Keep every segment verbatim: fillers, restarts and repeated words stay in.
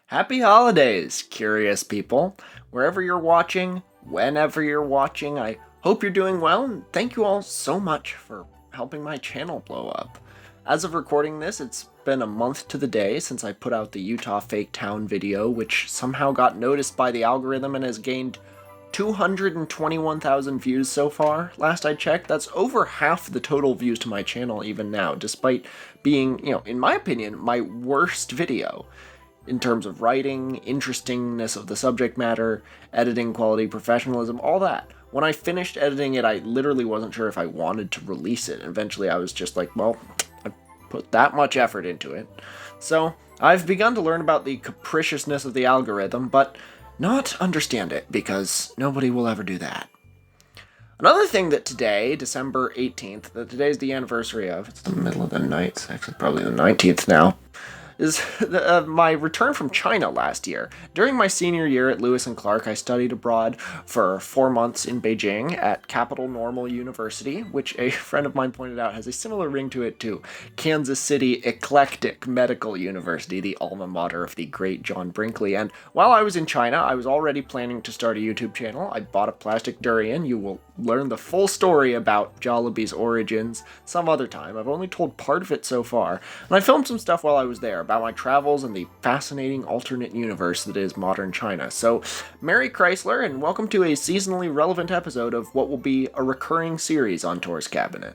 Happy holidays, curious people. Wherever you're watching, whenever you're watching, I hope you're doing well, and thank you all so much for helping my channel blow up. As of recording this, it's been a month to the day since I put out the Utah Fake Town video, which somehow got noticed by the algorithm and has gained two hundred twenty-one thousand views so far. Last I checked, that's over half the total views to my channel even now, despite being, you know, in my opinion, my worst video. In terms of writing, interestingness of the subject matter, editing quality, professionalism, all that. When I finished editing it, I literally wasn't sure if I wanted to release it. Eventually I was just like, well, I put that much effort into it. So I've begun to learn about the capriciousness of the algorithm, but not understand it, because nobody will ever do that. Another thing that today, December eighteenth, that today's the anniversary of, it's the middle of the night, it's actually probably the nineteenth now, is uh, my return from China last year. During my senior year at Lewis and Clark, I studied abroad for four months in Beijing at Capital Normal University, which a friend of mine pointed out has a similar ring to it to Kansas City Eclectic Medical University, the alma mater of the great John Brinkley. And while I was in China, I was already planning to start a YouTube channel. I bought a plastic durian. You will learn the full story about Jollibee's origins some other time. I've only told part of it so far, and I filmed some stuff while I was there about my travels and the fascinating alternate universe that is modern China. So, Merry Chrysler, and welcome to a seasonally relevant episode of what will be a recurring series on Tor's Cabinet.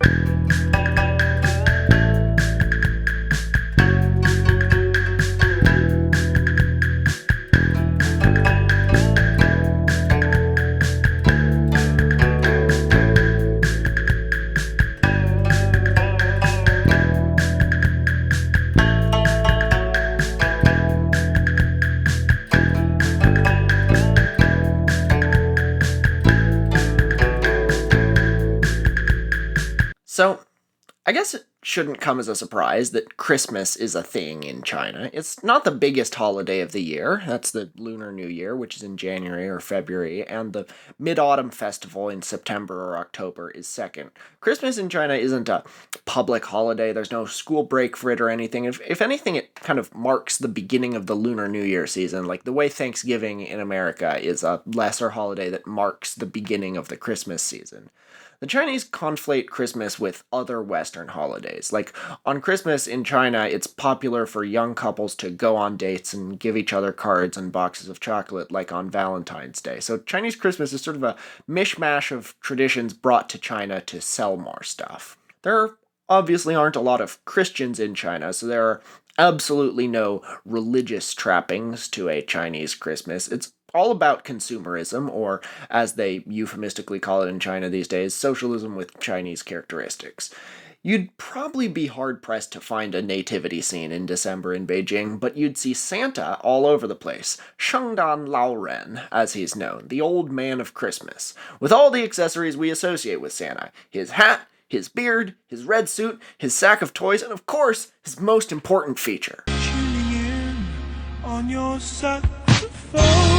So, I guess it shouldn't come as a surprise that Christmas is a thing in China. It's not the biggest holiday of the year. That's the Lunar New Year, which is in January or February, and the Mid-Autumn Festival in September or October is second. Christmas in China isn't a public holiday. There's no school break for it or anything. If, if anything, it kind of marks the beginning of the Lunar New Year season, like the way Thanksgiving in America is a lesser holiday that marks the beginning of the Christmas season. The Chinese conflate Christmas with other Western holidays. Like, on Christmas in China, it's popular for young couples to go on dates and give each other cards and boxes of chocolate, like on Valentine's Day. So Chinese Christmas is sort of a mishmash of traditions brought to China to sell more stuff. There obviously aren't a lot of Christians in China, so there are absolutely no religious trappings to a Chinese Christmas. It's all about consumerism, or as they euphemistically call it in China these days, socialism with Chinese characteristics. You'd probably be hard-pressed to find a nativity scene in December in Beijing, but you'd see Santa all over the place. Shengdan Laoren, as he's known, the old man of Christmas, with all the accessories we associate with Santa. His hat, his beard, his red suit, his sack of toys, and of course, his most important feature. Tuning in on your saxophone.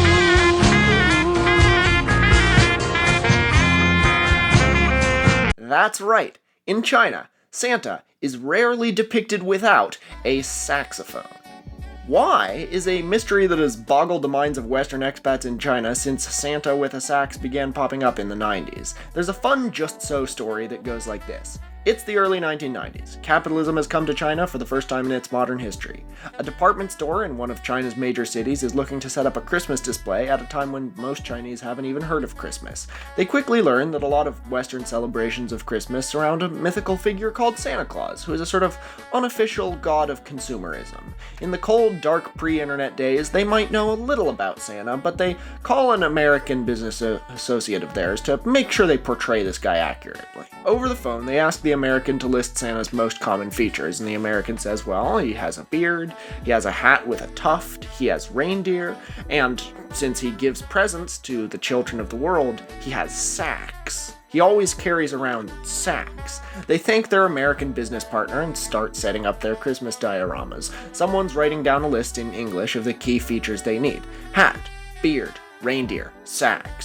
That's right. In China, Santa is rarely depicted without a saxophone. Why is a mystery that has boggled the minds of Western expats in China since Santa with a sax began popping up in the nineties. There's a fun Just So story that goes like this. It's the early nineteen nineties. Capitalism has come to China for the first time in its modern history. A department store in one of China's major cities is looking to set up a Christmas display at a time when most Chinese haven't even heard of Christmas. They quickly learn that a lot of Western celebrations of Christmas surround a mythical figure called Santa Claus, who is a sort of unofficial god of consumerism. In the cold, dark pre-internet days, they might know a little about Santa, but they call an American business associate of theirs to make sure they portray this guy accurately. Over the phone, they ask the American to list Santa's most common features, and the American says, well, he has a beard, he has a hat with a tuft, he has reindeer, and since he gives presents to the children of the world, he has sacks. He always carries around sacks. They thank their American business partner and start setting up their Christmas dioramas. Someone's writing down a list in English of the key features they need. Hat, beard, reindeer, sacks.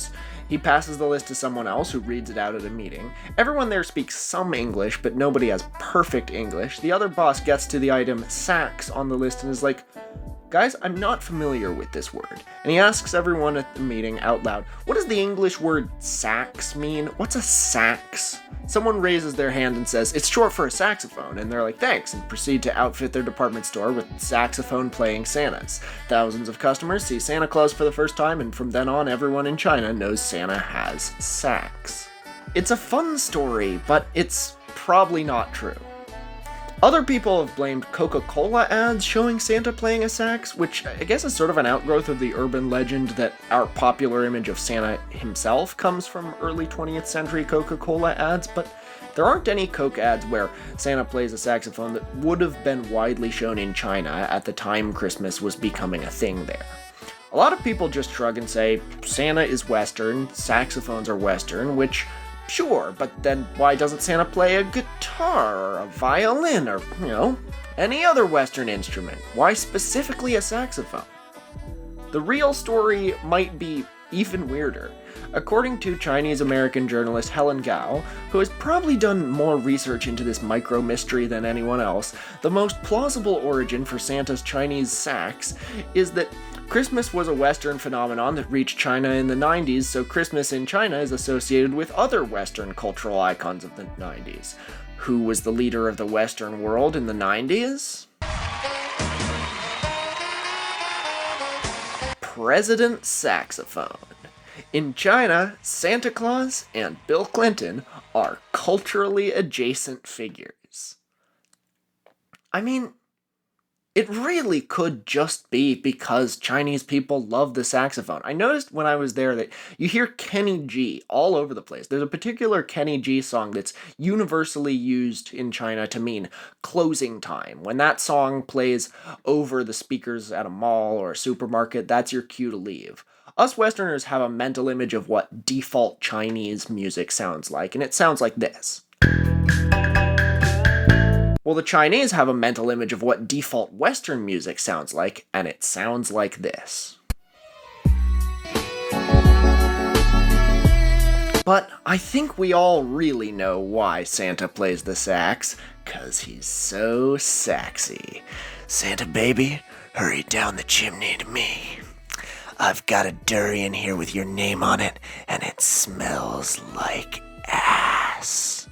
He passes the list to someone else who reads it out at a meeting. Everyone there speaks some English, but nobody has perfect English. The other boss gets to the item sax on the list and is like, "Guys, I'm not familiar with this word." And he asks everyone at the meeting out loud, "What does the English word sax mean? What's a sax?" Someone raises their hand and says, "It's short for a saxophone," and they're like, "Thanks," and proceed to outfit their department store with saxophone-playing Santas. Thousands of customers see Santa Claus for the first time, and from then on, everyone in China knows Santa has sax. It's a fun story, but it's probably not true. Other people have blamed Coca-Cola ads showing Santa playing a sax, which I guess is sort of an outgrowth of the urban legend that our popular image of Santa himself comes from early twentieth century Coca-Cola ads, but there aren't any Coke ads where Santa plays a saxophone that would have been widely shown in China at the time Christmas was becoming a thing there. A lot of people just shrug and say, Santa is Western, saxophones are Western, which sure, but then why doesn't Santa play a guitar or a violin or, you know, any other Western instrument? Why specifically a saxophone? The real story might be even weirder. According to Chinese-American journalist Helen Gao, who has probably done more research into this micro-mystery than anyone else, the most plausible origin for Santa's Chinese sax is that Christmas was a Western phenomenon that reached China in the nineties, so Christmas in China is associated with other Western cultural icons of the nineties. Who was the leader of the Western world in the nineties? President Saxophone. In China, Santa Claus and Bill Clinton are culturally adjacent figures. I mean, it really could just be because Chinese people love the saxophone. I noticed when I was there that you hear Kenny G all over the place. There's a particular Kenny G song that's universally used in China to mean closing time. When that song plays over the speakers at a mall or a supermarket, that's your cue to leave. Us Westerners have a mental image of what default Chinese music sounds like, and it sounds like this. Well, the Chinese have a mental image of what default Western music sounds like, and it sounds like this. But I think we all really know why Santa plays the sax, 'cause he's so sexy. Santa baby, hurry down the chimney to me. I've got a durian here with your name on it, and it smells like ass.